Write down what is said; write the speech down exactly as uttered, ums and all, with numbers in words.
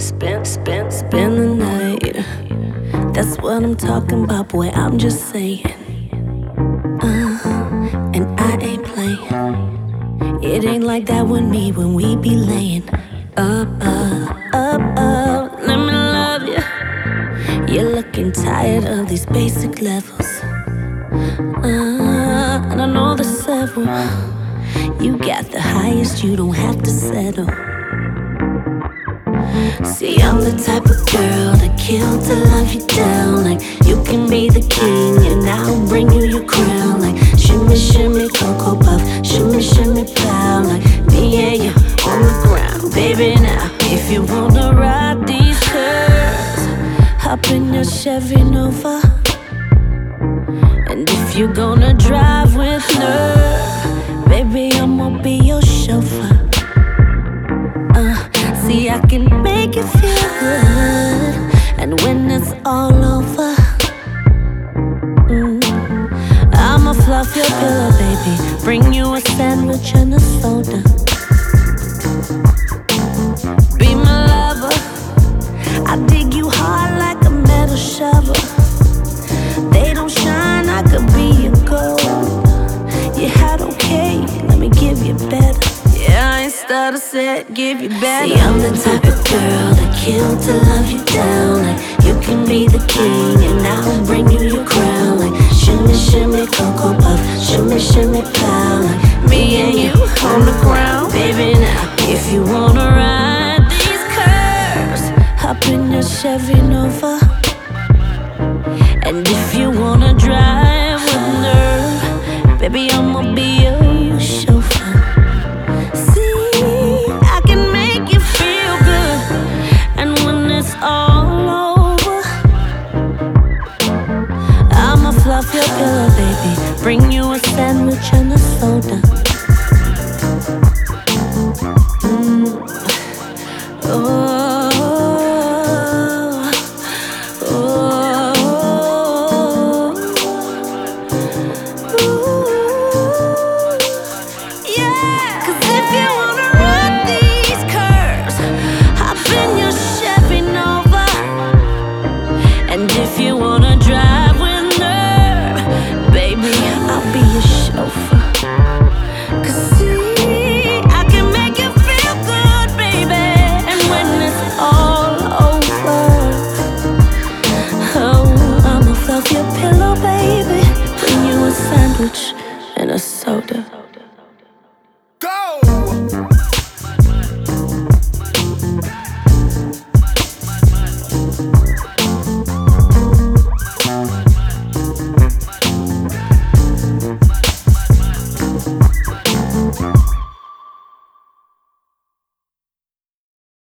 Spend, spend, spend the night. That's what I'm talking about, boy. I'm just saying. Uh, and I ain't playing. It ain't like that with me when we be laying up, up, up, up. Let me love you. You're looking tired of these basic levels. Uh, and I know there's several. You got the highest, you don't have to settle. See, I'm the type of girl that kill to love you down. Like, you can be the king and I'll bring you your crown. Like, shimmy, shimmy, cocoa puff, shimmy, shimmy, pow. Like, me and you on the ground, baby, now. If you wanna ride these curves, hop in your Chevy Nova. And if you're gonna drive with nerve, baby, I'ma be your chauffeur. Uh, see, I can make you feel good, and when it's all over, mm, I'ma fluff your pillow, baby, bring you a sandwich and a soda. Be my lover, I dig you hard like a metal shovel. They don't shine, I could be your gold. You had okay, let me give you better. Yeah, I ain't started set, give you better. See, I'm the type of girl that kill to love you down. Like, you can be the king and I'll bring you your crown. Like, shimmy, shimmy, cocoa puff, shimmy, shimmy, pow. Like, me and you on the ground, baby, now. If you wanna ride